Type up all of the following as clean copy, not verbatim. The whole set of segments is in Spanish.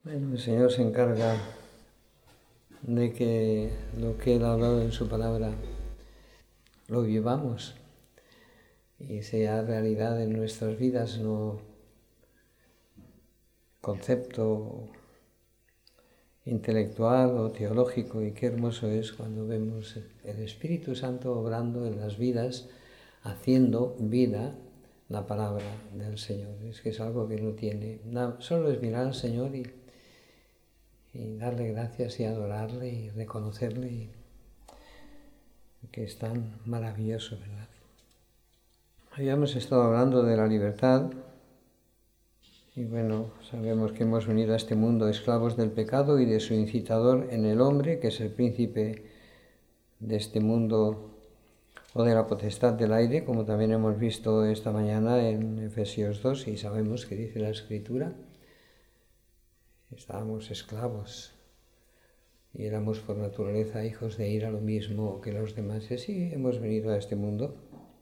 Bueno, el Señor se encarga de que lo que Él ha hablado en su palabra lo vivamos y sea realidad en nuestras vidas, no concepto intelectual o teológico. Y qué hermoso es cuando vemos el Espíritu Santo obrando en las vidas, haciendo vida la palabra del Señor. Es que es algo que no tiene nada, solo es mirar al Señor y darle gracias y adorarle y reconocerle, que es tan maravilloso, ¿verdad? Habíamos estado hablando de la libertad y bueno, sabemos que hemos venido a este mundo esclavos del pecado y de su incitador en el hombre, que es el príncipe de este mundo o de la potestad del aire, como también hemos visto esta mañana en Efesios 2, y sabemos que dice la Escritura, estábamos esclavos y éramos por naturaleza hijos de ira, lo mismo que los demás. Y así hemos venido a este mundo.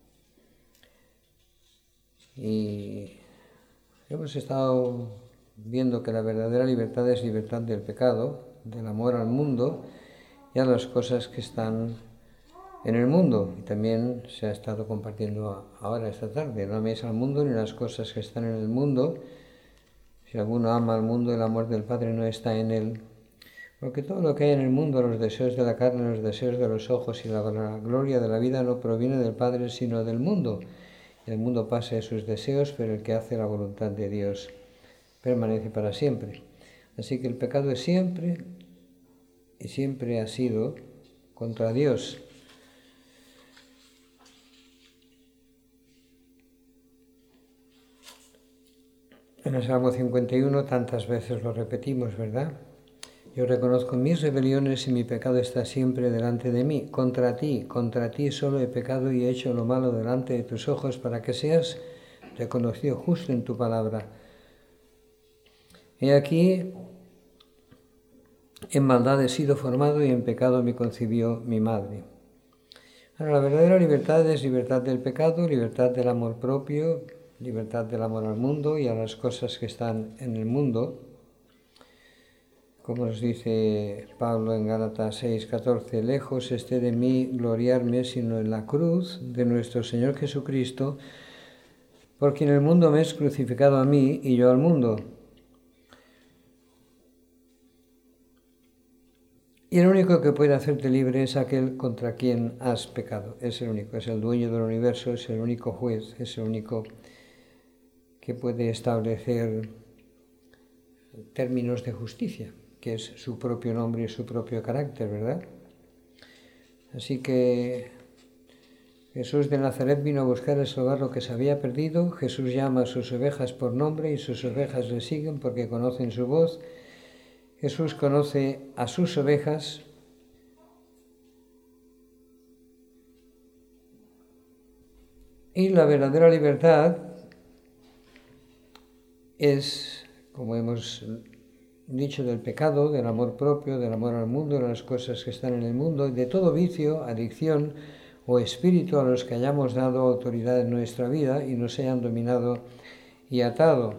Y hemos estado viendo que la verdadera libertad es libertad del pecado, del amor al mundo y a las cosas que están en el mundo. Y también se ha estado compartiendo ahora esta tarde, no améis al mundo ni las cosas que están en el mundo. Si alguno ama al mundo, el amor del Padre no está en él. Porque todo lo que hay en el mundo, los deseos de la carne, los deseos de los ojos y la gloria de la vida no proviene del Padre, sino del mundo. El mundo pasa de sus deseos, pero el que hace la voluntad de Dios permanece para siempre. Así que el pecado es siempre y siempre ha sido contra Dios. En el Salmo 51 tantas veces lo repetimos, ¿verdad? Yo reconozco mis rebeliones y mi pecado está siempre delante de mí. Contra ti solo he pecado y he hecho lo malo delante de tus ojos para que seas reconocido justo en tu palabra. He aquí, en maldad he sido formado y en pecado me concibió mi madre. Ahora, la verdadera libertad es libertad del pecado, libertad del amor propio, libertad del amor al mundo y a las cosas que están en el mundo. Como nos dice Pablo en Gálatas 6:14, lejos esté de mí gloriarme, sino en la cruz de nuestro Señor Jesucristo, porque en el mundo me es crucificado a mí y yo al mundo. Y el único que puede hacerte libre es aquel contra quien has pecado. Es el único, es el dueño del universo, es el único juez, es el único que puede establecer términos de justicia, que es su propio nombre y su propio carácter, ¿verdad? Así que Jesús de Nazaret vino a buscar y salvar lo que se había perdido. Jesús llama a sus ovejas por nombre y sus ovejas le siguen porque conocen su voz. Jesús conoce a sus ovejas y la verdadera libertad es, como hemos dicho, del pecado, del amor propio, del amor al mundo, de las cosas que están en el mundo, y de todo vicio, adicción o espíritu a los que hayamos dado autoridad en nuestra vida y nos hayan dominado y atado.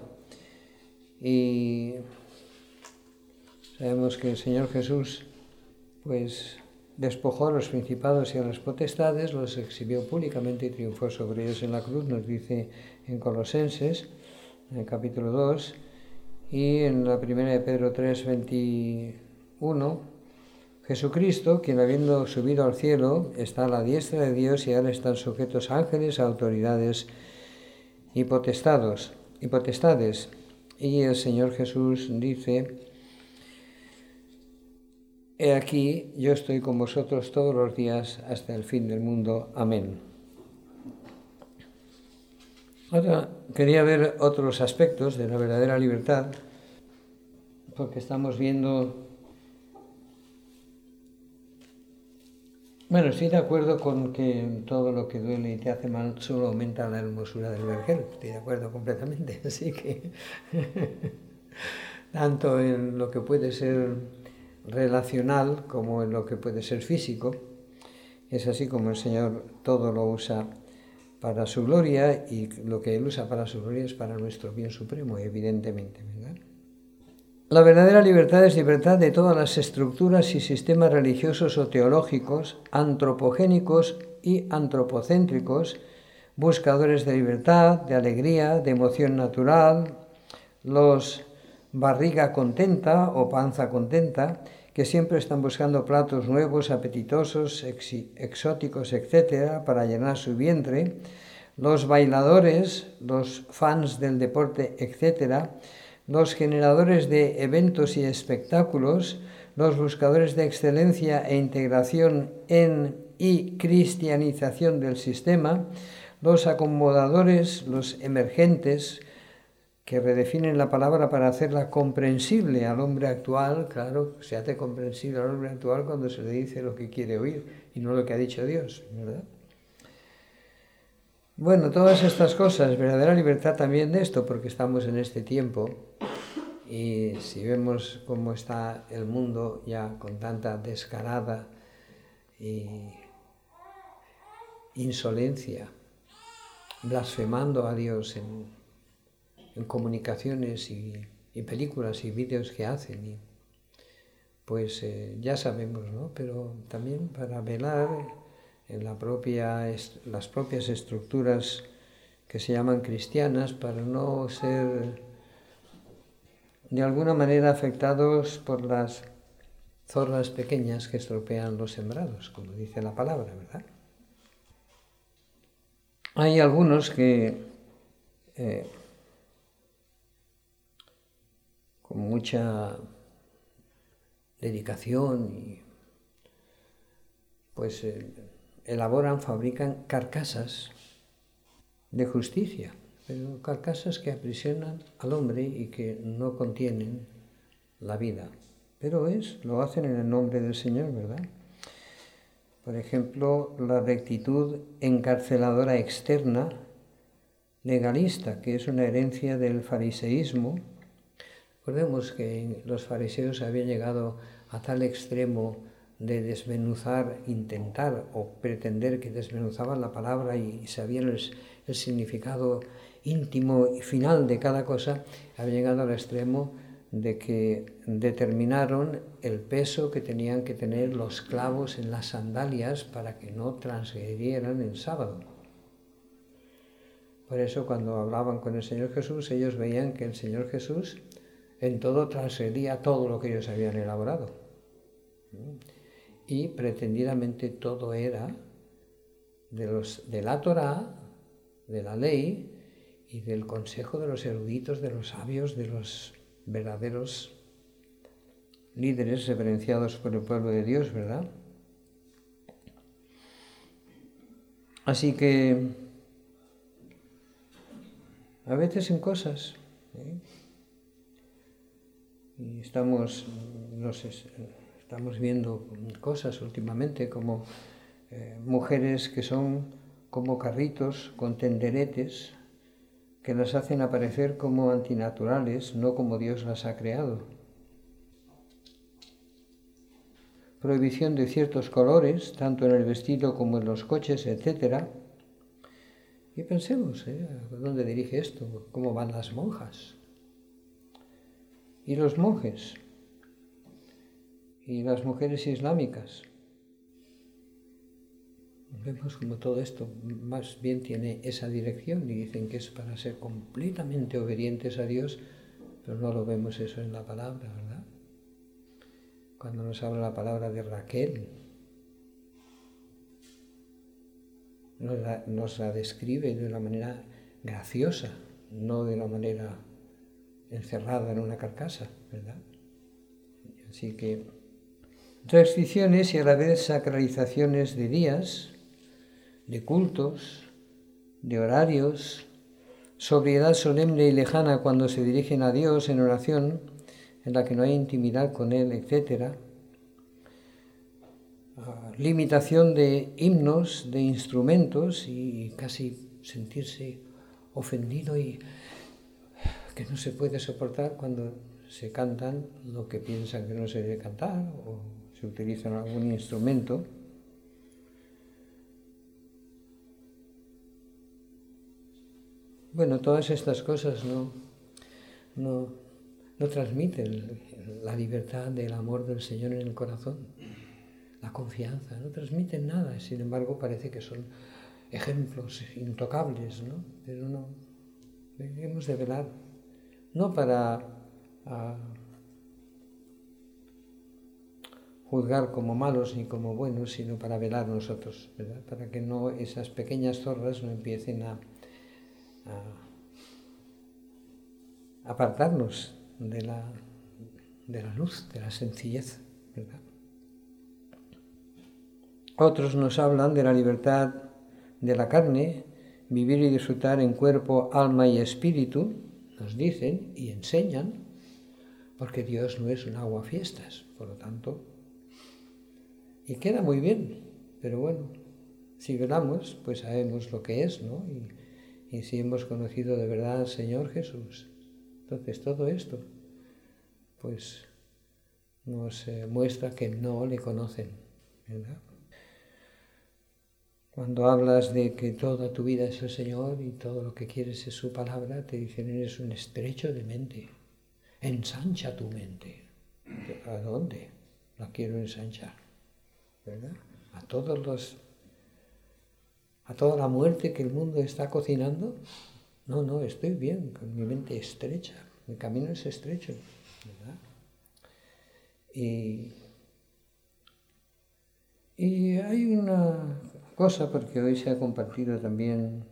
Y sabemos que el Señor Jesús pues despojó a los principados y a las potestades, los exhibió públicamente y triunfó sobre ellos en la cruz, nos dice en Colosenses, en el capítulo 2, y en la primera de Pedro 3:21, Jesucristo, quien habiendo subido al cielo, está a la diestra de Dios y a él están sujetos ángeles, autoridades y potestades. Y el Señor Jesús dice, he aquí, yo estoy con vosotros todos los días hasta el fin del mundo. Amén. Ahora quería ver otros aspectos de la verdadera libertad, porque estamos viendo... Bueno, estoy de acuerdo con que todo lo que duele y te hace mal solo aumenta la hermosura del vergel. Estoy de acuerdo completamente. Así que, tanto en lo que puede ser relacional como en lo que puede ser físico, es así como el Señor todo lo usa para su gloria, y lo que Él usa para su gloria es para nuestro bien supremo, evidentemente, ¿verdad? La verdadera libertad es libertad de todas las estructuras y sistemas religiosos o teológicos, antropogénicos y antropocéntricos, buscadores de libertad, de alegría, de emoción natural, los barriga contenta o panza contenta, que siempre están buscando platos nuevos, apetitosos, exóticos, etc., para llenar su vientre, los bailadores, los fans del deporte, etc., los generadores de eventos y espectáculos, los buscadores de excelencia e integración en y cristianización del sistema, los acomodadores, los emergentes, que redefinen la palabra para hacerla comprensible al hombre actual. Claro, se hace comprensible al hombre actual cuando se le dice lo que quiere oír y no lo que ha dicho Dios, ¿verdad? Bueno, todas estas cosas, verdadera libertad también de esto, porque estamos en este tiempo y si vemos cómo está el mundo ya con tanta descarada y insolencia, blasfemando a Dios en comunicaciones y películas y vídeos que hacen, pues ya sabemos, ¿no? Pero también para velar en las propias estructuras que se llaman cristianas, para no ser de alguna manera afectados por las zorras pequeñas que estropean los sembrados, como dice la palabra, ¿verdad? Hay algunos que con mucha dedicación y pues fabrican carcasas de justicia, pero carcasas que aprisionan al hombre y que no contienen la vida. Pero lo hacen en el nombre del Señor, ¿verdad? Por ejemplo, la rectitud encarceladora externa, legalista, que es una herencia del fariseísmo. Recordemos que los fariseos habían llegado a tal extremo de desmenuzar, intentar o pretender que desmenuzaban la palabra y sabían el significado íntimo y final de cada cosa, habían llegado al extremo de que determinaron el peso que tenían que tener los clavos en las sandalias para que no transgredieran el sábado. Por eso cuando hablaban con el Señor Jesús, ellos veían que el Señor Jesús en todo transgredía todo lo que ellos habían elaborado. Y pretendidamente todo era de la Torá, de la ley y del consejo de los eruditos, de los sabios, de los verdaderos líderes reverenciados por el pueblo de Dios, ¿verdad? Así que a veces en cosas, y estamos viendo cosas últimamente como mujeres que son como carritos con tenderetes que las hacen aparecer como antinaturales, no como Dios las ha creado. Prohibición de ciertos colores, tanto en el vestido como en los coches, etc. Y pensemos, ¿a dónde dirige esto? ¿Cómo van las monjas? ¿Y los monjes? ¿Y las mujeres islámicas? Vemos como todo esto más bien tiene esa dirección y dicen que es para ser completamente obedientes a Dios, pero no lo vemos eso en la palabra, ¿verdad? Cuando nos habla la palabra de Raquel, nos la describe de una manera graciosa, no de una manera encerrada en una carcasa, ¿verdad? Así que restricciones y a la vez sacralizaciones de días, de cultos, de horarios, sobriedad solemne y lejana cuando se dirigen a Dios en oración, en la que no hay intimidad con Él, etc. Limitación de himnos, de instrumentos y casi sentirse ofendido y que no se puede soportar cuando se cantan lo que piensan que no se debe cantar o se utiliza algún instrumento. Bueno, todas estas cosas no no transmiten la libertad del amor del Señor en el corazón, la confianza, no transmiten nada. Sin embargo, parece que son ejemplos intocables, ¿no? Pero no, hemos de velar, no para juzgar como malos ni como buenos, sino para velar nosotros, ¿verdad? Para que no esas pequeñas zorras no empiecen a apartarnos de la luz, de la sencillez, ¿verdad? Otros nos hablan de la libertad de la carne, vivir y disfrutar en cuerpo, alma y espíritu, nos dicen y enseñan, porque Dios no es un aguafiestas, por lo tanto, y queda muy bien, pero bueno, si velamos, pues sabemos lo que es, ¿no? Y si hemos conocido de verdad al Señor Jesús. Entonces todo esto, pues, nos muestra que no le conocen, ¿verdad? Cuando hablas de que toda tu vida es el Señor y todo lo que quieres es su palabra, te dicen eres un estrecho de mente. Ensancha tu mente. ¿A dónde la quiero ensanchar? ¿Verdad? A toda la muerte que el mundo está cocinando. No, estoy bien, con mi mente estrecha. Mi camino es estrecho, ¿verdad? Y hay una cosa, porque hoy se ha compartido también,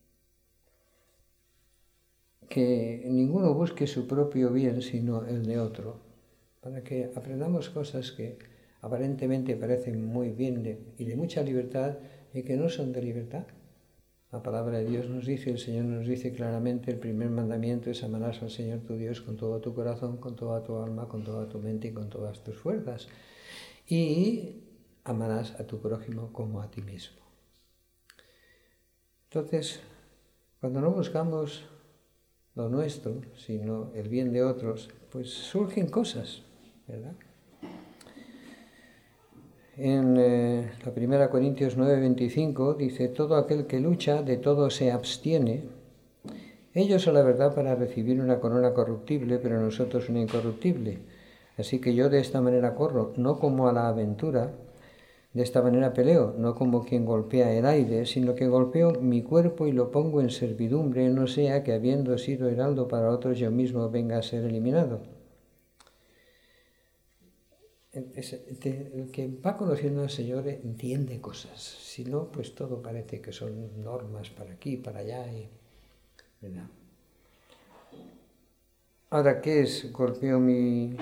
que ninguno busque su propio bien, sino el de otro, para que aprendamos cosas que aparentemente parecen muy bien y de mucha libertad y que no son de libertad. La palabra de Dios nos dice, el Señor nos dice claramente, el primer mandamiento es amarás al Señor tu Dios con todo tu corazón, con toda tu alma, con toda tu mente y con todas tus fuerzas. Y amarás a tu prójimo como a ti mismo. Entonces, cuando no buscamos lo nuestro, sino el bien de otros, pues surgen cosas, ¿verdad? En la 1 Corintios 9:25 dice, todo aquel que lucha, de todo se abstiene. Ellos a la verdad para recibir una corona corruptible, pero nosotros una incorruptible. Así que yo de esta manera corro, no como a la aventura, de esta manera peleo, no como quien golpea el aire, sino que golpeo mi cuerpo y lo pongo en servidumbre, no sea que habiendo sido heraldo para otros yo mismo venga a ser eliminado. El que va conociendo al Señor entiende cosas, si no, pues todo parece que son normas para aquí, para allá, ¿verdad? Ahora, ¿qué es? Golpeo mi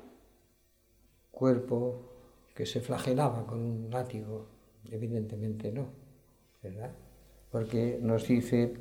cuerpo que se flagelaba con un látigo. Evidentemente no, ¿verdad? Porque nos dice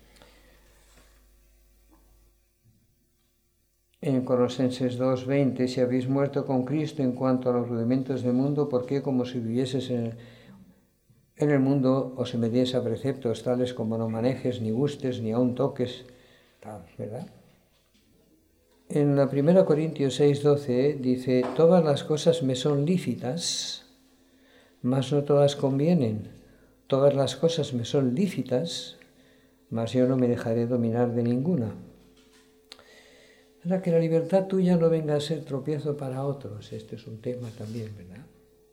en Colosenses 2:20, si habéis muerto con Cristo en cuanto a los rudimentos del mundo, ¿por qué como si vivieses en el mundo os sometéis a preceptos tales como no manejes, ni gustes, ni aun toques, tal, ¿verdad? En la 1 Corintios 6:12 dice, todas las cosas me son lícitas, mas no todas convienen. Todas las cosas me son lícitas, mas yo no me dejaré dominar de ninguna. Para que la libertad tuya no venga a ser tropiezo para otros. Este es un tema también, ¿verdad?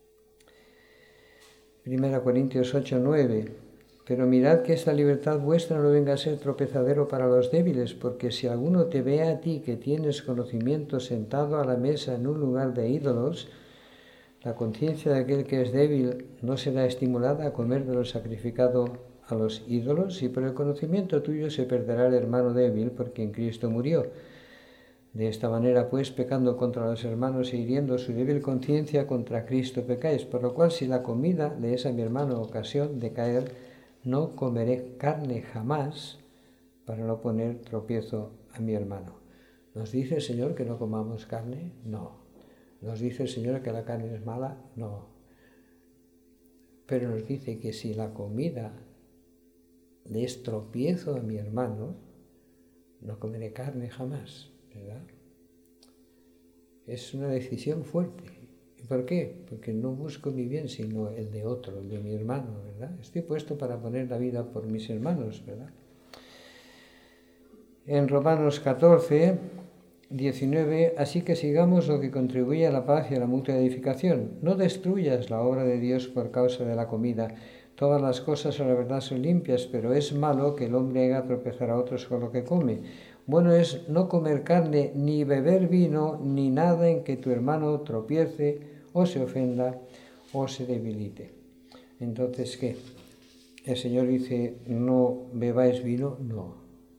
1 Corintios 8:9. Pero mirad que esta libertad vuestra no venga a ser tropezadero para los débiles, porque si alguno te ve a ti que tienes conocimiento sentado a la mesa en un lugar de ídolos, la conciencia de aquel que es débil no será estimulada a comer de lo sacrificado a los ídolos, y por el conocimiento tuyo se perderá el hermano débil, porque en Cristo murió. De esta manera, pues, pecando contra los hermanos e hiriendo su débil conciencia, contra Cristo pecáis. Por lo cual, si la comida le es a mi hermano ocasión de caer, no comeré carne jamás para no poner tropiezo a mi hermano. ¿Nos dice el Señor que no comamos carne? No. ¿Nos dice el Señor que la carne es mala? No. Pero nos dice que si la comida le es tropiezo a mi hermano, no comeré carne jamás, ¿verdad? Es una decisión fuerte. ¿Y por qué? Porque no busco mi bien, sino el de otro, el de mi hermano, ¿verdad? Estoy puesto para poner la vida por mis hermanos, ¿verdad? En Romanos 14, 19, así que sigamos lo que contribuye a la paz y a la mutua edificación. No destruyas la obra de Dios por causa de la comida. Todas las cosas a la verdad son limpias, pero es malo que el hombre haga tropezar a otros con lo que come. Bueno es no comer carne, ni beber vino, ni nada en que tu hermano tropiece, o se ofenda, o se debilite. Entonces, ¿qué? El Señor dice, no bebáis vino, no.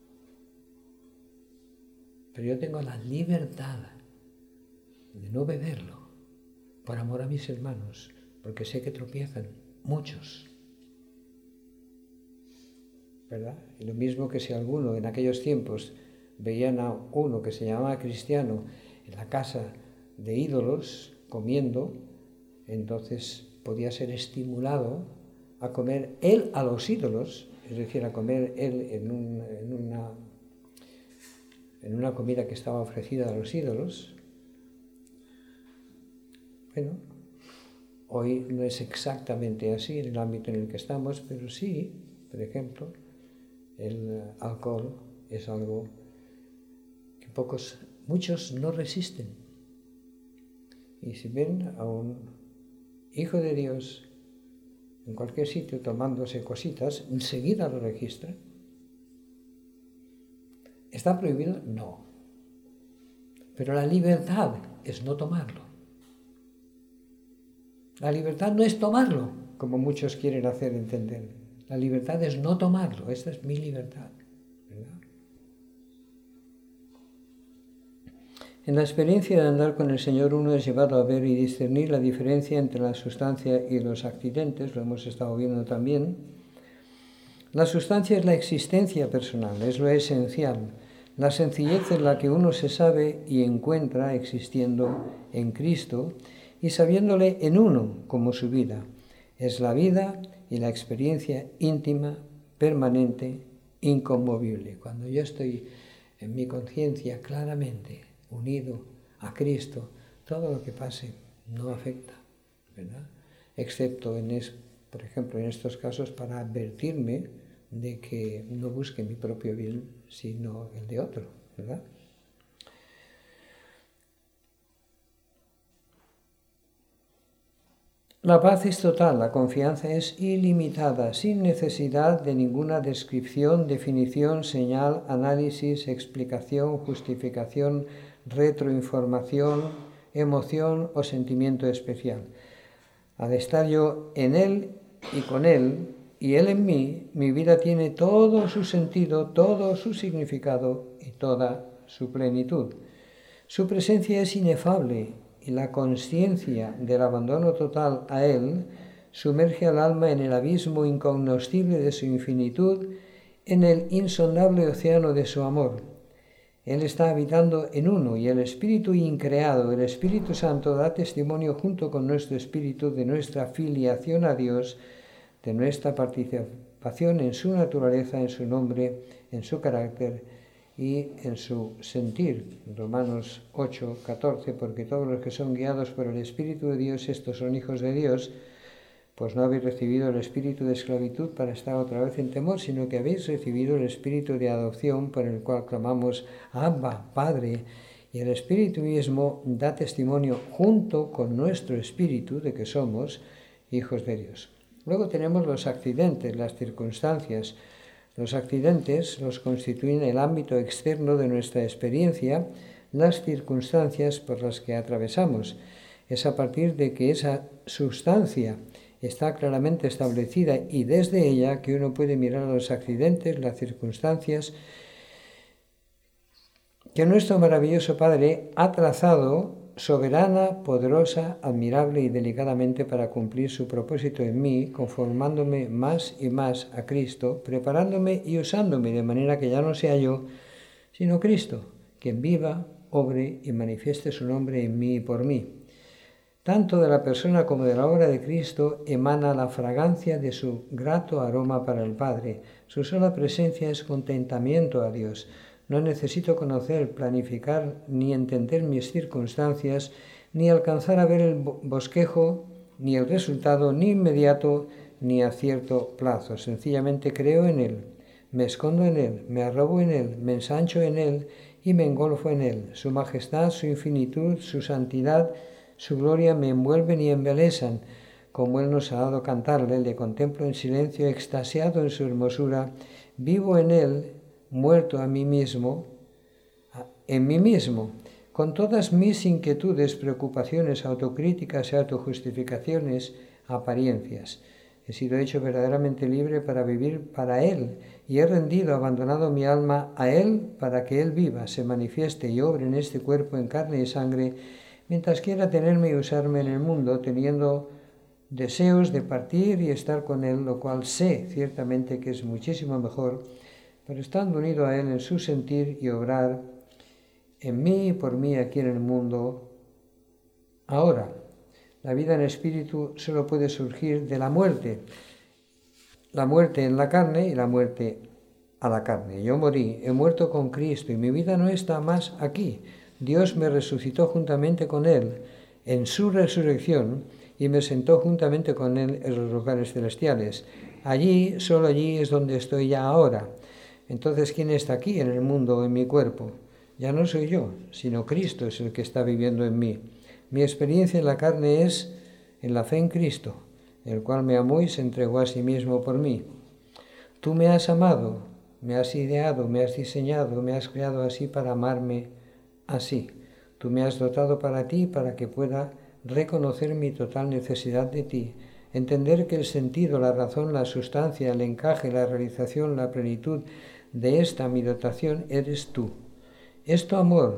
Pero yo tengo la libertad de no beberlo por amor a mis hermanos, porque sé que tropiezan muchos, ¿verdad? Y lo mismo que si alguno en aquellos tiempos veían a uno que se llamaba cristiano en la casa de ídolos comiendo, entonces podía ser estimulado a comer él a los ídolos, es decir, a comer él en una comida que estaba ofrecida a los ídolos. Bueno, hoy no es exactamente así en el ámbito en el que estamos, pero sí, por ejemplo, el alcohol es algo que muchos no resisten. Y si ven a un hijo de Dios en cualquier sitio tomándose cositas, enseguida lo registran. ¿Está prohibido? No. Pero la libertad es no tomarlo. La libertad no es tomarlo, como muchos quieren hacer entender. La libertad es no tomarlo. Esta es mi libertad, ¿verdad? En la experiencia de andar con el Señor uno es llevado a ver y discernir la diferencia entre la sustancia y los accidentes, lo hemos estado viendo también. La sustancia es la existencia personal, es lo esencial. La sencillez en la que uno se sabe y encuentra existiendo en Cristo y sabiéndole en uno como su vida. Es la vida y la experiencia íntima, permanente, inconmovible. Cuando yo estoy en mi conciencia claramente unido a Cristo, todo lo que pase no afecta, ¿verdad? Excepto por ejemplo, en estos casos para advertirme de que no busque mi propio bien, sino el de otro, ¿verdad? La paz es total, la confianza es ilimitada, sin necesidad de ninguna descripción, definición, señal, análisis, explicación, justificación, retroinformación, emoción o sentimiento especial. Al estar yo en Él y con Él, y Él en mí, mi vida tiene todo su sentido, todo su significado y toda su plenitud. Su presencia es inefable y la consciencia del abandono total a Él sumerge al alma en el abismo incognoscible de su infinitud, en el insondable océano de su amor. Él está habitando en uno y el Espíritu increado, el Espíritu Santo, da testimonio junto con nuestro espíritu de nuestra filiación a Dios, de nuestra participación en su naturaleza, en su nombre, en su carácter y en su sentir. Romanos 8, 14, porque todos los que son guiados por el Espíritu de Dios, estos son hijos de Dios, pues no habéis recibido el espíritu de esclavitud para estar otra vez en temor, sino que habéis recibido el espíritu de adopción por el cual clamamos, Abba, Padre, y el Espíritu mismo da testimonio junto con nuestro espíritu de que somos hijos de Dios. Luego tenemos los accidentes, las circunstancias. Los accidentes los constituyen el ámbito externo de nuestra experiencia, las circunstancias por las que atravesamos. Es a partir de que esa sustancia está claramente establecida y desde ella que uno puede mirar a los accidentes, las circunstancias que nuestro maravilloso Padre ha trazado soberana, poderosa, admirable y delicadamente para cumplir su propósito en mí, conformándome más y más a Cristo, preparándome y usándome de manera que ya no sea yo, sino Cristo, quien viva, obre y manifieste su nombre en mí y por mí. Tanto de la persona como de la obra de Cristo emana la fragancia de su grato aroma para el Padre. Su sola presencia es contentamiento a Dios. No necesito conocer, planificar ni entender mis circunstancias, ni alcanzar a ver el bosquejo, ni el resultado, ni inmediato, ni a cierto plazo. Sencillamente creo en Él, me escondo en Él, me arrobo en Él, me ensancho en Él y me engolfo en él. Su majestad, su infinitud, su santidad, su gloria me envuelven y embelesan. Como Él nos ha dado cantarle, le contemplo en silencio, extasiado en su hermosura. Vivo en Él, muerto a mí mismo, en mí mismo, con todas mis inquietudes, preocupaciones, autocríticas y autojustificaciones, apariencias. He sido hecho verdaderamente libre para vivir para Él y he rendido, abandonado mi alma a Él para que Él viva, se manifieste y obre en este cuerpo en carne y sangre, mientras quiera tenerme y usarme en el mundo, teniendo deseos de partir y estar con Él, lo cual sé ciertamente que es muchísimo mejor, pero estando unido a Él en su sentir y obrar en mí y por mí aquí en el mundo. Ahora, la vida en espíritu solo puede surgir de la muerte en la carne y la muerte a la carne. Yo morí, he muerto con Cristo y mi vida no está más aquí. Dios me resucitó juntamente con Él en su resurrección y me sentó juntamente con Él en los lugares celestiales. Allí, solo allí es donde estoy ya ahora. Entonces, ¿quién está aquí en el mundo, en mi cuerpo? Ya no soy yo, sino Cristo es el que está viviendo en mí. Mi experiencia en la carne es en la fe en Cristo, el cual me amó y se entregó a sí mismo por mí. Tú me has amado, me has ideado, me has diseñado, me has creado así para amarme así. Tú me has dotado para ti para que pueda reconocer mi total necesidad de ti, entender que el sentido, la razón, la sustancia, el encaje, la realización, la plenitud de esta mi dotación eres tú. Es tu amor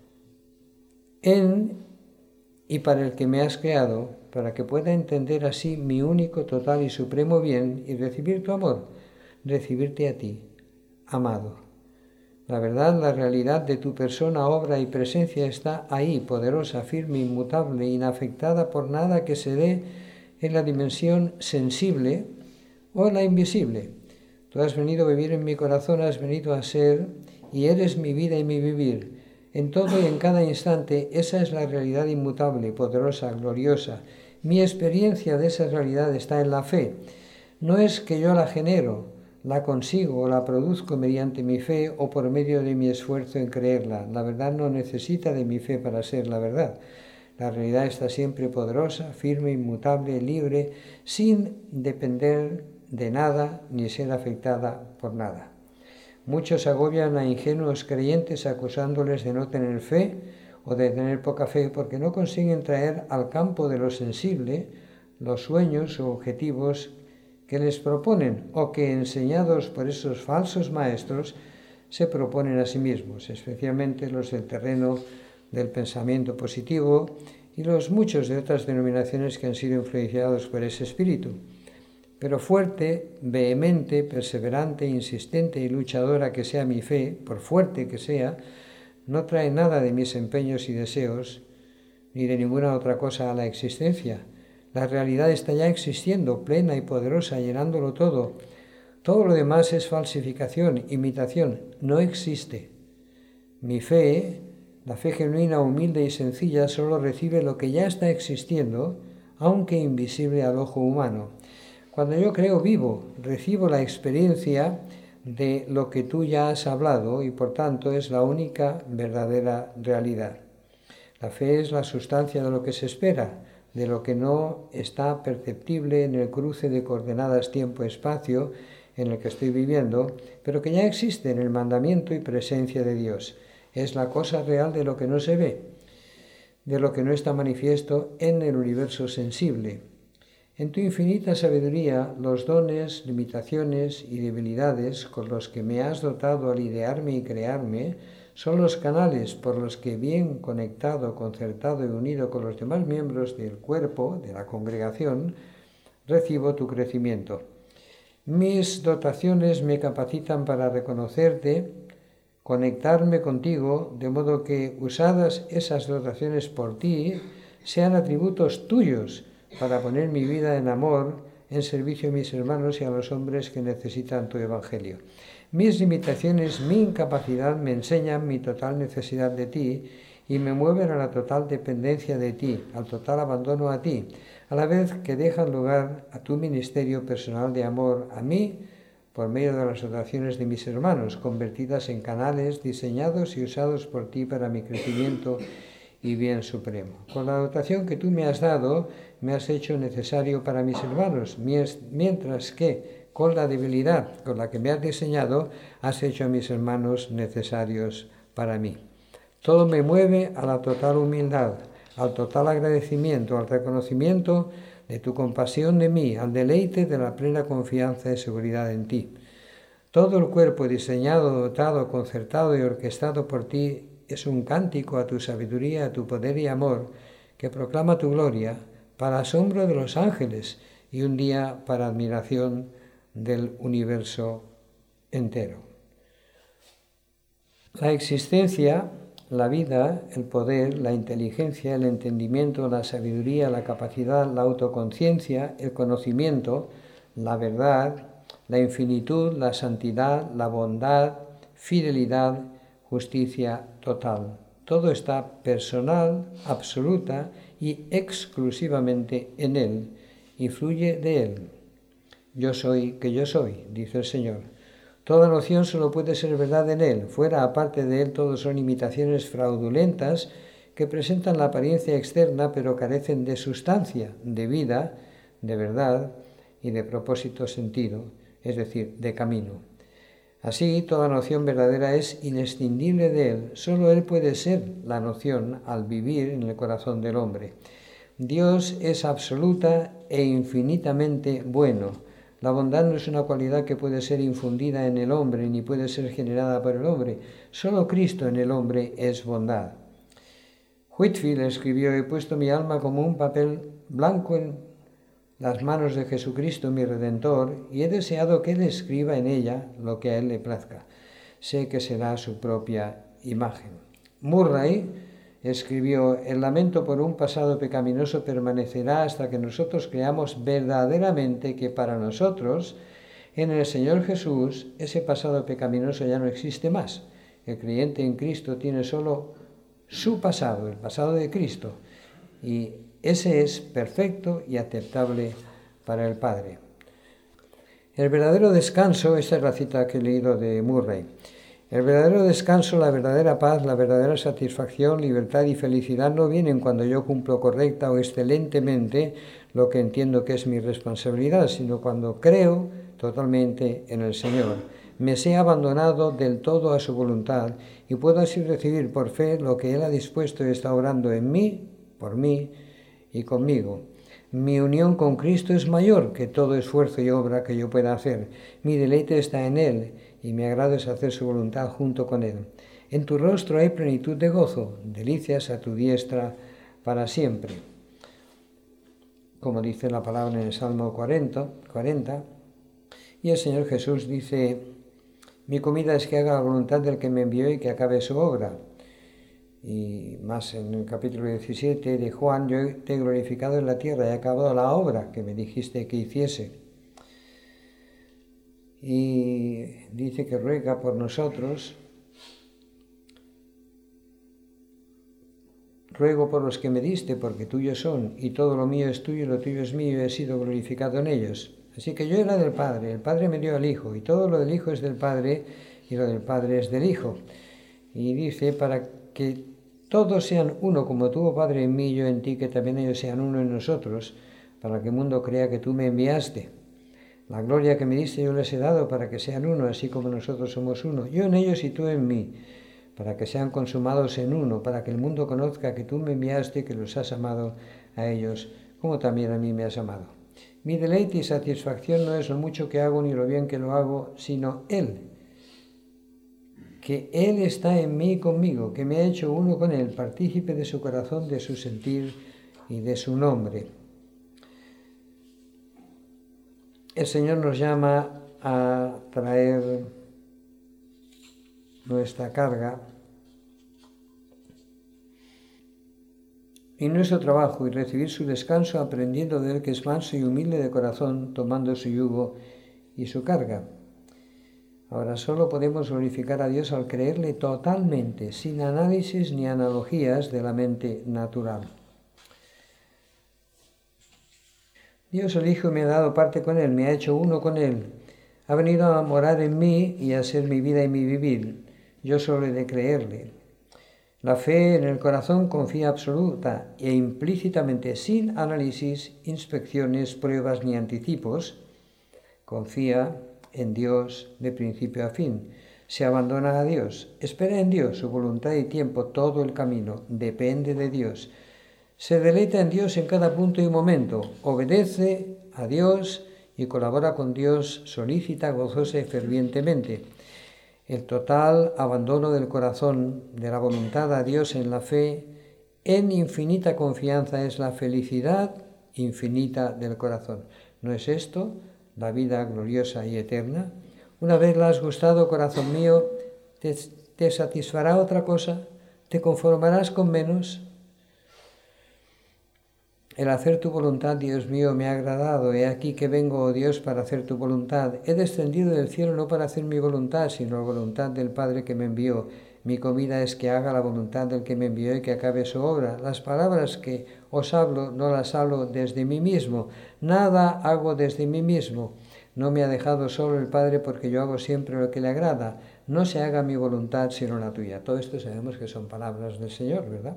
en y para el que me has creado, para que pueda entender así mi único, total y supremo bien y recibir tu amor, recibirte a ti, amado. La verdad, la realidad de tu persona, obra y presencia está ahí, poderosa, firme, inmutable, inafectada por nada que se dé en la dimensión sensible o en la invisible. Tú has venido a vivir en mi corazón, has venido a ser y eres mi vida y mi vivir. En todo y en cada instante, esa es la realidad inmutable, poderosa, gloriosa. Mi experiencia de esa realidad está en la fe. No es que yo la genero, la consigo o la produzco mediante mi fe o por medio de mi esfuerzo en creerla. La verdad no necesita de mi fe para ser la verdad. La realidad está siempre poderosa, firme, inmutable, libre, sin depender de nada ni ser afectada por nada. Muchos agobian a ingenuos creyentes acusándoles de no tener fe o de tener poca fe porque no consiguen traer al campo de lo sensible los sueños o objetivos que les proponen o que, enseñados por esos falsos maestros, se proponen a sí mismos, especialmente los del terreno del pensamiento positivo y los muchos de otras denominaciones que han sido influenciados por ese espíritu. Pero fuerte, vehemente, perseverante, insistente y luchadora que sea mi fe, por fuerte que sea, no trae nada de mis empeños y deseos, ni de ninguna otra cosa a la existencia. La realidad está ya existiendo, plena y poderosa, llenándolo todo. Todo lo demás es falsificación, imitación, no existe. Mi fe, la fe genuina, humilde y sencilla, solo recibe lo que ya está existiendo, aunque invisible al ojo humano. Cuando yo creo vivo, recibo la experiencia de lo que tú ya has hablado y por tanto es la única verdadera realidad. La fe es la sustancia de lo que se espera, de lo que no está perceptible en el cruce de coordenadas tiempo-espacio en el que estoy viviendo, pero que ya existe en el mandamiento y presencia de Dios. Es la cosa real de lo que no se ve, de lo que no está manifiesto en el universo sensible. En tu infinita sabiduría, los dones, limitaciones y debilidades con los que me has dotado al idearme y crearme son los canales por los que, bien conectado, concertado y unido con los demás miembros del cuerpo, de la congregación, recibo tu crecimiento. Mis dotaciones me capacitan para reconocerte, conectarme contigo, de modo que, usadas esas dotaciones por ti, sean atributos tuyos, para poner mi vida en amor, en servicio a mis hermanos y a los hombres que necesitan tu evangelio. Mis limitaciones, mi incapacidad me enseñan mi total necesidad de ti y me mueven a la total dependencia de ti, al total abandono a ti, a la vez que dejan lugar a tu ministerio personal de amor a mí, por medio de las oraciones de mis hermanos, convertidas en canales diseñados y usados por ti para mi crecimiento y bien supremo. Con la dotación que tú me has dado, me has hecho necesario para mis hermanos, mientras que con la debilidad con la que me has diseñado, has hecho a mis hermanos necesarios para mí. Todo me mueve a la total humildad, al total agradecimiento, al reconocimiento de tu compasión de mí, al deleite de la plena confianza y seguridad en ti. Todo el cuerpo diseñado, dotado, concertado y orquestado por ti es un cántico a tu sabiduría, a tu poder y amor, que proclama tu gloria para asombro de los ángeles y un día para admiración del universo entero. La existencia, la vida, el poder, la inteligencia, el entendimiento, la sabiduría, la capacidad, la autoconciencia, el conocimiento, la verdad, la infinitud, la santidad, la bondad, fidelidad, justicia total. Todo está personal, absoluta y exclusivamente en Él y fluye de Él. Yo soy que yo soy, dice el Señor. Toda noción solo puede ser verdad en Él. Fuera, aparte de Él, todo son imitaciones fraudulentas que presentan la apariencia externa pero carecen de sustancia, de vida, de verdad y de propósito sentido, es decir, de camino. Así, toda noción verdadera es inescindible de Él. Solo Él puede ser la noción al vivir en el corazón del hombre. Dios es absoluta e infinitamente bueno. La bondad no es una cualidad que puede ser infundida en el hombre ni puede ser generada por el hombre. Solo Cristo en el hombre es bondad. Whitefield escribió: he puesto mi alma como un papel blanco en las manos de Jesucristo, mi Redentor, y he deseado que Él escriba en ella lo que a Él le plazca. Sé que será su propia imagen. Murray escribió: el lamento por un pasado pecaminoso permanecerá hasta que nosotros creamos verdaderamente que para nosotros, en el Señor Jesús, ese pasado pecaminoso ya no existe más. El creyente en Cristo tiene solo su pasado, el pasado de Cristo, y ese es perfecto y aceptable para el Padre. El verdadero descanso, esta es la cita que he leído de Murray, el verdadero descanso, la verdadera paz, la verdadera satisfacción, libertad y felicidad no vienen cuando yo cumplo correcta o excelentemente lo que entiendo que es mi responsabilidad, sino cuando creo totalmente en el Señor. Me sé abandonado del todo a su voluntad y puedo así recibir por fe lo que Él ha dispuesto y está obrando en mí, por mí y conmigo. Mi unión con Cristo es mayor que todo esfuerzo y obra que yo pueda hacer. Mi deleite está en Él y mi agrado es hacer su voluntad junto con Él. En tu rostro hay plenitud de gozo, delicias a tu diestra para siempre. Como dice la palabra en el Salmo 40, y el Señor Jesús dice: mi comida es que haga la voluntad del que me envió y que acabe su obra. Y más en el capítulo 17 de Juan: yo te he glorificado en la tierra, he acabado la obra que me dijiste que hiciese. Y dice que ruega por nosotros: ruego por los que me diste, porque tuyos son, y todo lo mío es tuyo y lo tuyo es mío, y he sido glorificado en ellos. Así que yo era del Padre, el Padre me dio al Hijo, y todo lo del Hijo es del Padre, y lo del Padre es del Hijo. Y dice: para que todos sean uno, como tú, oh Padre, en mí y yo en ti, que también ellos sean uno en nosotros, para que el mundo crea que tú me enviaste. La gloria que me diste yo les he dado para que sean uno, así como nosotros somos uno. Yo en ellos y tú en mí, para que sean consumados en uno, para que el mundo conozca que tú me enviaste y que los has amado a ellos, como también a mí me has amado. Mi deleite y satisfacción no es lo mucho que hago ni lo bien que lo hago, sino Él. Que Él está en mí y conmigo, que me ha hecho uno con Él, partícipe de su corazón, de su sentir y de su nombre. El Señor nos llama a traer nuestra carga y nuestro trabajo y recibir su descanso aprendiendo de Él, que es manso y humilde de corazón, tomando su yugo y su carga. Ahora, solo podemos glorificar a Dios al creerle totalmente, sin análisis ni analogías de la mente natural. Dios el Hijo me ha dado parte con Él, me ha hecho uno con Él. Ha venido a morar en mí y a ser mi vida y mi vivir. Yo solo he de creerle. La fe en el corazón confía absoluta e implícitamente, sin análisis, inspecciones, pruebas ni anticipos. Confía en Dios de principio a fin. Se abandona a Dios. Espera en Dios, su voluntad y tiempo, todo el camino. Depende de Dios. Se deleita en Dios en cada punto y momento. Obedece a Dios y colabora con Dios solícita, gozosa y fervientemente. El total abandono del corazón, de la voluntad a Dios en la fe, en infinita confianza, es la felicidad infinita del corazón. ¿No es esto la vida gloriosa y eterna? Una vez la has gustado, corazón mío, ¿te satisfará otra cosa? ¿Te conformarás con menos? El hacer tu voluntad, Dios mío, me ha agradado. He aquí que vengo, oh Dios, para hacer tu voluntad. He descendido del cielo no para hacer mi voluntad, sino la voluntad del Padre que me envió. Mi comida es que haga la voluntad del que me envió y que acabe su obra. Las palabras que os hablo no las hablo desde mí mismo. Nada hago desde mí mismo. No me ha dejado solo el Padre porque yo hago siempre lo que le agrada. No se haga mi voluntad sino la tuya. Todo esto sabemos que son palabras del Señor, ¿verdad?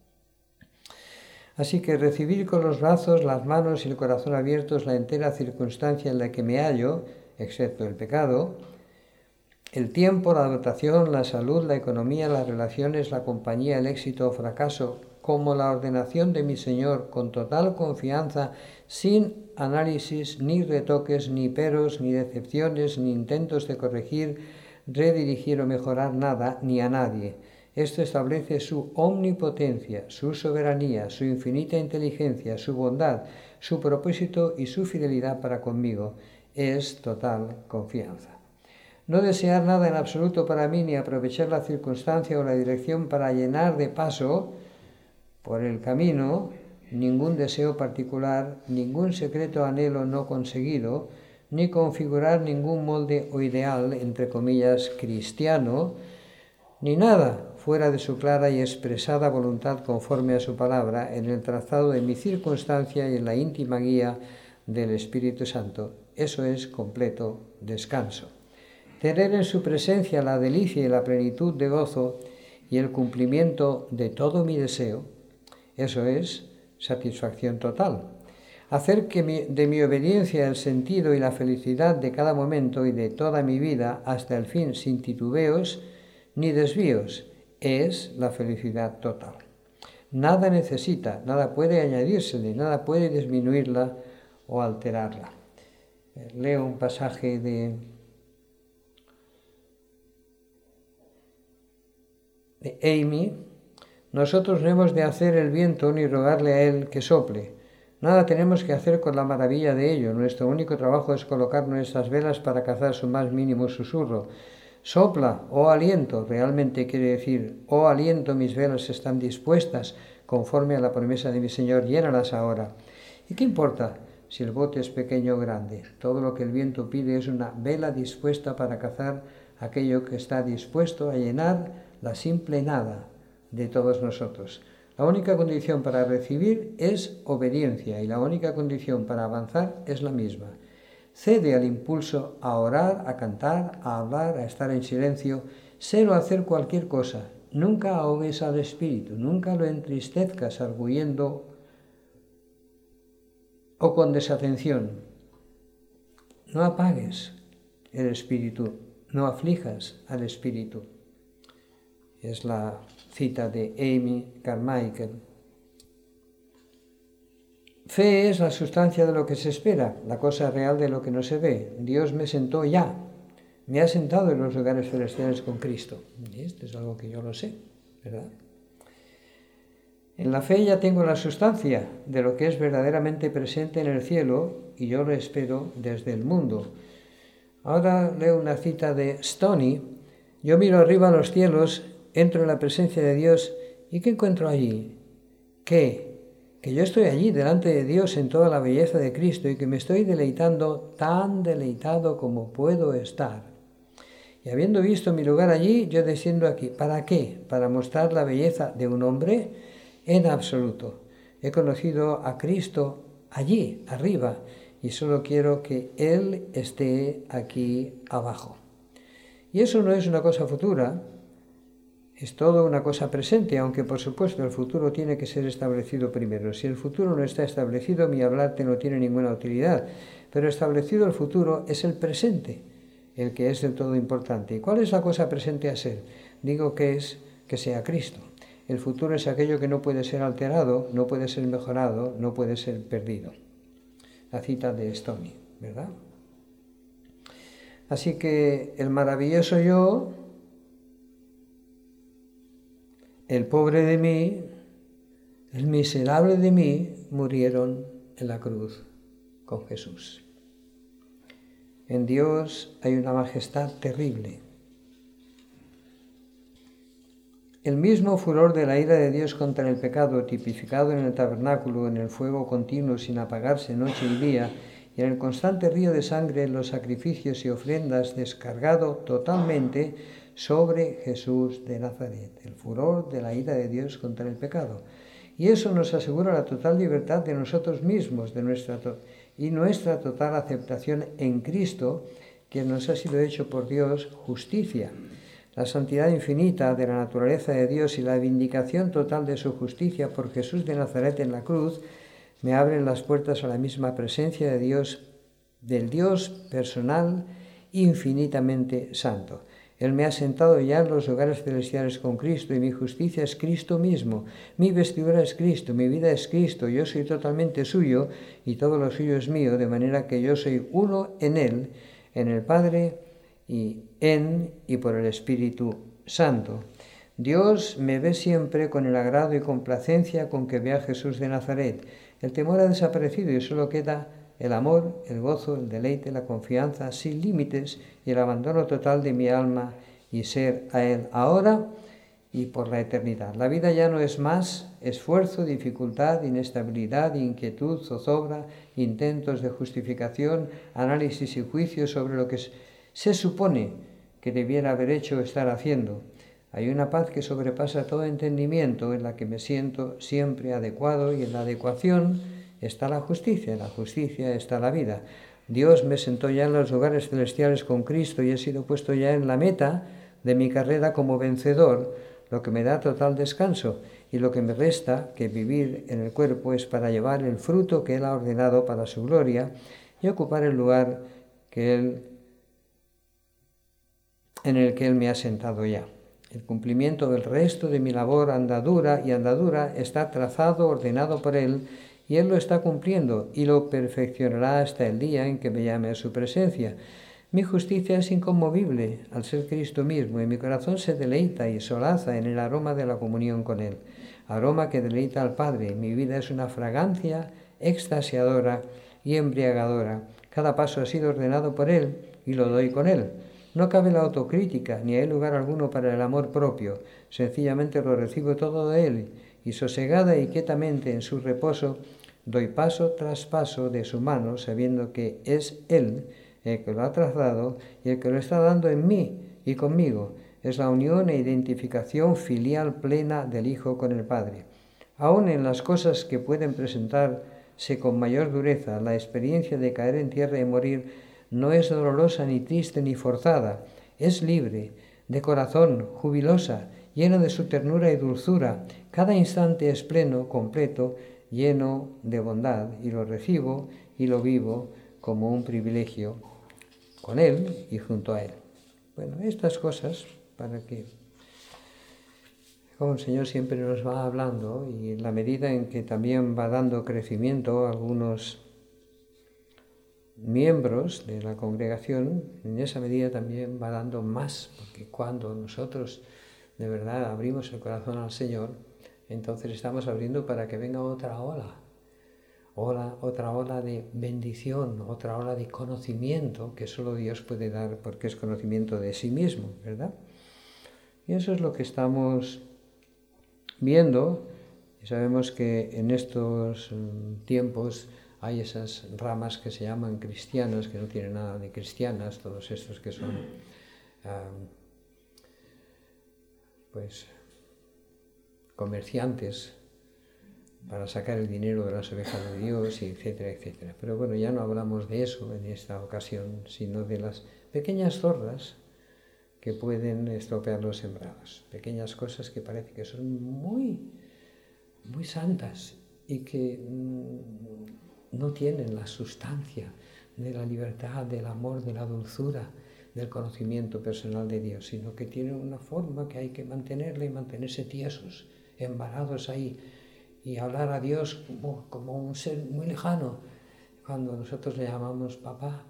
Así que recibir con los brazos, las manos y el corazón abiertos la entera circunstancia en la que me hallo, excepto el pecado, el tiempo, la dotación, la salud, la economía, las relaciones, la compañía, el éxito o fracaso, como la ordenación de mi Señor, con total confianza, sin análisis, ni retoques, ni peros, ni decepciones, ni intentos de corregir, redirigir o mejorar nada, ni a nadie. Esto establece su omnipotencia, su soberanía, su infinita inteligencia, su bondad, su propósito y su fidelidad para conmigo. Es total confianza. No desear nada en absoluto para mí, ni aprovechar la circunstancia o la dirección para llenar de paso por el camino ningún deseo particular, ningún secreto anhelo no conseguido, ni configurar ningún molde o ideal, entre comillas, cristiano, ni nada fuera de su clara y expresada voluntad conforme a su palabra, en el trazado de mi circunstancia y en la íntima guía del Espíritu Santo. Eso es completo descanso. Tener en su presencia la delicia y la plenitud de gozo y el cumplimiento de todo mi deseo, eso es satisfacción total. Hacer de mi obediencia el sentido y la felicidad de cada momento y de toda mi vida hasta el fin sin titubeos ni desvíos, es la felicidad total. Nada necesita, nada puede añadírsele, nada puede disminuirla o alterarla. Leo un pasaje de Amy. Nosotros no hemos de hacer el viento ni rogarle a él que sople. Nada tenemos que hacer con la maravilla de ello. Nuestro único trabajo es colocar nuestras velas para cazar su más mínimo susurro. Sopla, oh aliento, realmente quiere decir, oh aliento, mis velas están dispuestas, conforme a la promesa de mi Señor, llénalas ahora. ¿Y qué importa si el bote es pequeño o grande? Todo lo que el viento pide es una vela dispuesta para cazar aquello que está dispuesto a llenar la simple nada de todos nosotros. La única condición para recibir es obediencia y la única condición para avanzar es la misma. Cede al impulso a orar, a cantar, a hablar, a estar en silencio, sélo hacer cualquier cosa. Nunca ahogues al espíritu, nunca lo entristezcas arguyendo o con desatención. No apagues el espíritu, no aflijas al espíritu. Es la cita de Amy Carmichael. Fe es la sustancia de lo que se espera, la cosa real de lo que no se ve. Dios me sentó ya, me ha sentado en los lugares celestiales con Cristo. Y esto es algo que yo lo sé, ¿verdad? En la fe ya tengo la sustancia de lo que es verdaderamente presente en el cielo y yo lo espero desde el mundo. Ahora leo una cita de Stoney. Yo miro arriba a los cielos, entro en la presencia de Dios y ¿qué encuentro allí? ¿Qué? Que yo estoy allí delante de Dios en toda la belleza de Cristo y que me estoy deleitando, tan deleitado como puedo estar. Y habiendo visto mi lugar allí, yo desciendo aquí. ¿Para qué? Para mostrar la belleza de un hombre en absoluto. He conocido a Cristo allí, arriba, y solo quiero que Él esté aquí abajo. Y eso no es una cosa futura, es todo una cosa presente, aunque por supuesto el futuro tiene que ser establecido primero. Si el futuro no está establecido, mi hablarte no tiene ninguna utilidad, pero establecido el futuro es el presente, el que es del todo importante. ¿Y cuál es la cosa presente a ser? Digo que es que sea Cristo. El futuro es aquello que no puede ser alterado, no puede ser mejorado, no puede ser perdido. La cita de Stoney, ¿verdad? Así que el maravilloso yo, el pobre de mí, el miserable de mí, murieron en la cruz con Jesús. En Dios hay una majestad terrible. El mismo furor de la ira de Dios contra el pecado, tipificado en el tabernáculo, en el fuego continuo sin apagarse noche y día, y en el constante río de sangre en los sacrificios y ofrendas, descargado totalmente sobre Jesús de Nazaret. El furor de la ira de Dios contra el pecado. Y eso nos asegura la total libertad de nosotros mismos y nuestra total aceptación en Cristo, que nos ha sido hecho por Dios justicia. La santidad infinita de la naturaleza de Dios y la vindicación total de su justicia por Jesús de Nazaret en la cruz me abren las puertas a la misma presencia de Dios, del Dios personal infinitamente santo. Él me ha sentado ya en los lugares celestiales con Cristo y mi justicia es Cristo mismo. Mi vestidura es Cristo, mi vida es Cristo, yo soy totalmente suyo y todo lo suyo es mío, de manera que yo soy uno en Él, en el Padre y por el Espíritu Santo. Dios me ve siempre con el agrado y complacencia con que ve a Jesús de Nazaret. El temor ha desaparecido y solo queda el amor, el gozo, el deleite, la confianza sin límites y el abandono total de mi alma y ser a Él ahora y por la eternidad. La vida ya no es más esfuerzo, dificultad, inestabilidad, inquietud, zozobra, intentos de justificación, análisis y juicio sobre lo que se supone que debiera haber hecho o estar haciendo. Hay una paz que sobrepasa todo entendimiento, en la que me siento siempre adecuado, y en la adecuación está la justicia, en la justicia está la vida. Dios me sentó ya en los lugares celestiales con Cristo y he sido puesto ya en la meta de mi carrera como vencedor, lo que me da total descanso, y lo que me resta, que vivir en el cuerpo, es para llevar el fruto que Él ha ordenado para su gloria y ocupar el lugar en el que Él me ha sentado ya. El cumplimiento del resto de mi labor andadura está trazado, ordenado por Él, y Él lo está cumpliendo y lo perfeccionará hasta el día en que me llame a su presencia. Mi justicia es inconmovible al ser Cristo mismo, y mi corazón se deleita y solaza en el aroma de la comunión con Él, aroma que deleita al Padre. Mi vida es una fragancia extasiadora y embriagadora. Cada paso ha sido ordenado por Él y lo doy con Él. No cabe la autocrítica, ni hay lugar alguno para el amor propio. Sencillamente lo recibo todo de Él, y sosegada y quietamente en su reposo, doy paso tras paso de su mano, sabiendo que es Él el que lo ha trazado y el que lo está dando en mí y conmigo. Es la unión e identificación filial plena del Hijo con el Padre. Aún en las cosas que pueden presentarse con mayor dureza, la experiencia de caer en tierra y morir no es dolorosa, ni triste, ni forzada. Es libre, de corazón, jubilosa, llena de su ternura y dulzura. Cada instante es pleno, completo, lleno de bondad, y lo recibo y lo vivo como un privilegio con Él y junto a Él. Bueno, estas cosas, para que, como el Señor siempre nos va hablando, y en la medida en que también va dando crecimiento a algunos miembros de la congregación, en esa medida también va dando más, porque cuando nosotros de verdad abrimos el corazón al Señor, entonces estamos abriendo para que venga otra ola de bendición, otra ola de conocimiento que solo Dios puede dar, porque es conocimiento de sí mismo, ¿verdad? Y eso es lo que estamos viendo, y sabemos que en estos tiempos hay esas ramas que se llaman cristianas, que no tienen nada de cristianas, todos estos que son pues comerciantes para sacar el dinero de las ovejas de Dios, y etcétera, etcétera. Pero bueno, ya no hablamos de eso en esta ocasión, sino de las pequeñas zorras que pueden estropear los sembrados. Pequeñas cosas que parece que son muy, muy santas y que no tienen la sustancia de la libertad, del amor, de la dulzura, del conocimiento personal de Dios, sino que tienen una forma que hay que mantenerla y mantenerse tiesos, embarados ahí, y hablar a Dios como un ser muy lejano, cuando nosotros le llamamos papá.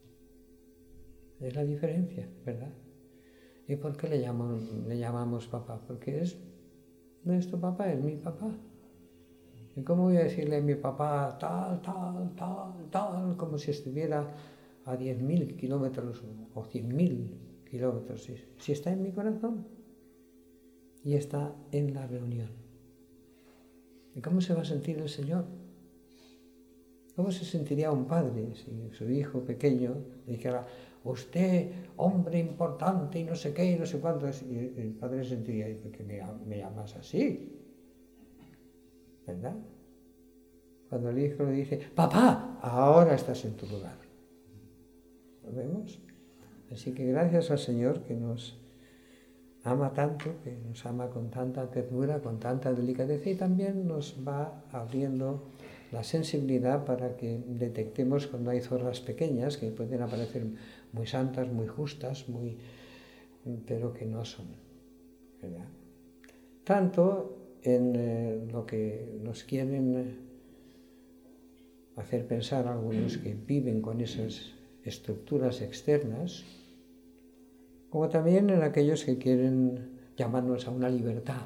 Es la diferencia, ¿verdad? ¿Y por qué le llamamos papá? Porque es nuestro papá, es mi papá. ¿Y cómo voy a decirle a mi papá tal, tal, tal, tal, como si estuviera a 10.000 kilómetros o 100.000 kilómetros? Si está en mi corazón y está en la reunión. ¿Y cómo se va a sentir el Señor? ¿Cómo se sentiría un padre si su hijo pequeño le dijera: usted, hombre importante y no sé qué y no sé cuánto? Y el padre sentiría: ¿por qué me llamas así? ¿Verdad? Cuando el hijo le dice: papá, ahora estás en tu lugar. ¿Lo vemos? Así que gracias al Señor, que nos ama tanto, que nos ama con tanta ternura, con tanta delicadeza, y también nos va abriendo la sensibilidad para que detectemos cuando hay zorras pequeñas que pueden aparecer muy santas, muy justas, pero que no son, ¿verdad? Tanto en lo que nos quieren hacer pensar algunos que viven con esas estructuras externas, como también en aquellos que quieren llamarnos a una libertad,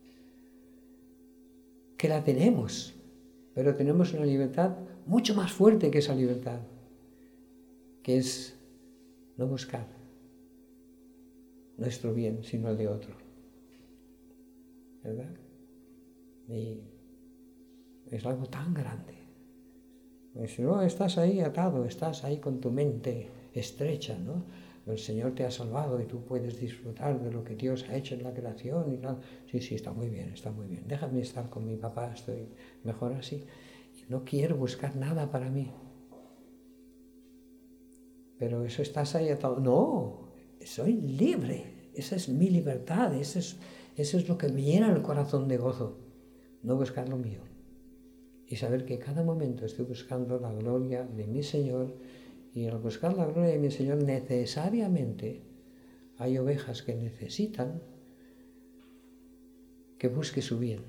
que la tenemos, pero tenemos una libertad mucho más fuerte que esa libertad, que es no buscar nuestro bien, sino el de otro, ¿verdad? Y es algo tan grande. Si no, estás ahí atado, estás ahí con tu mente estrecha, ¿no? El Señor te ha salvado y tú puedes disfrutar de lo que Dios ha hecho en la creación y tal. Sí, está muy bien, está muy bien. Déjame estar con mi papá, estoy mejor así. No quiero buscar nada para mí. Pero eso estás ahí atado. No, soy libre. Esa es mi libertad. Eso es lo que me llena el corazón de gozo. No buscar lo mío. Y saber que cada momento estoy buscando la gloria de mi Señor. Y al buscar la gloria de mi Señor, necesariamente hay ovejas que necesitan que busque su bien,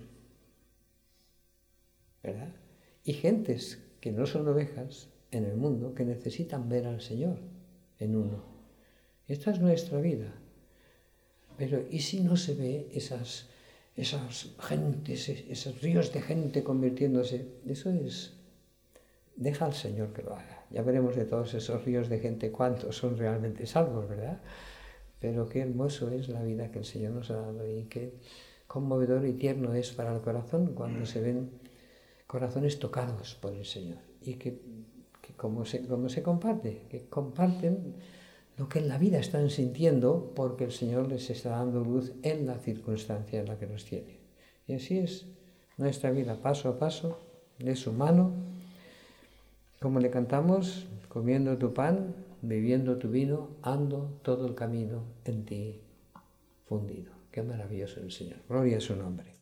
¿verdad? Y gentes que no son ovejas en el mundo que necesitan ver al Señor en uno. Esta es nuestra vida. Pero ¿y si no se ve esas gentes, esos ríos de gente convirtiéndose? Eso es... Deja al Señor que lo haga. Ya veremos de todos esos ríos de gente cuántos son realmente salvos, ¿verdad? Pero qué hermoso es la vida que el Señor nos ha dado y qué conmovedor y tierno es para el corazón cuando se ven corazones tocados por el Señor y que como se comparte, que comparten lo que en la vida están sintiendo porque el Señor les está dando luz en la circunstancia en la que nos tiene. Y así es nuestra vida, paso a paso, de su mano, como le cantamos: comiendo tu pan, bebiendo tu vino, ando todo el camino en ti fundido. Qué maravilloso el Señor. Gloria a su nombre.